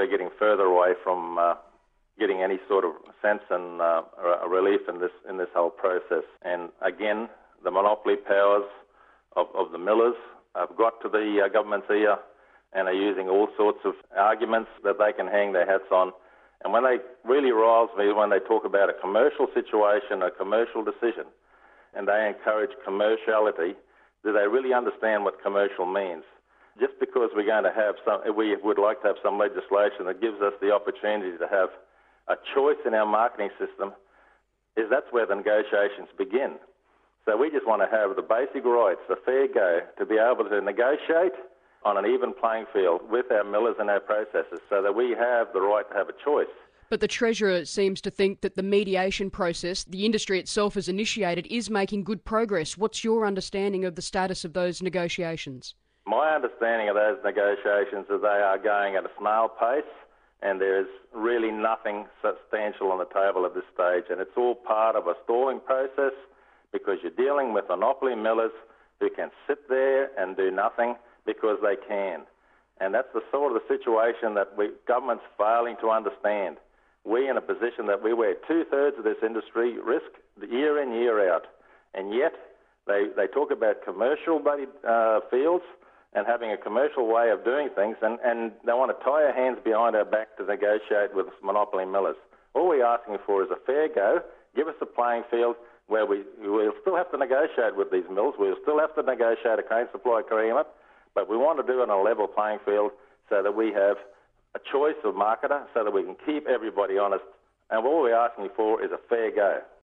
we're getting further away from getting any sort of sense and relief in this whole process. And again, the monopoly powers of the millers have got to the government's ear and are using all sorts of arguments that they can hang their hats on. And when they really riles me when they talk about a commercial situation, a commercial decision, and they encourage commerciality, do they really understand what commercial means? Just because we would like to have some legislation that gives us the opportunity to have a choice in our marketing system, that's where the negotiations begin. So we just want to have the basic rights, the fair go, to be able to negotiate on an even playing field with our millers and our processors so that we have the right to have a choice. But the Treasurer seems to think that the mediation process the industry itself has initiated is making good progress. What's your understanding of the status of those negotiations? My understanding of those negotiations is they are going at a snail pace, and there is really nothing substantial on the table at this stage, and it's all part of a stalling process because you're dealing with monopoly millers who can sit there and do nothing because they can. And that's the sort of the situation that government's failing to understand. We're in a position that we wear 2/3 of this industry risk year in, year out, and yet they talk about commercial fields and having a commercial way of doing things, and they want to tie our hands behind our back to negotiate with monopoly millers. All we're asking for is a fair go. Give us a playing field where we'll still have to negotiate with these mills. We'll still have to negotiate a cane supply agreement, but we want to do it on a level playing field so that we have a choice of marketer so that we can keep everybody honest. And all we're asking for is a fair go.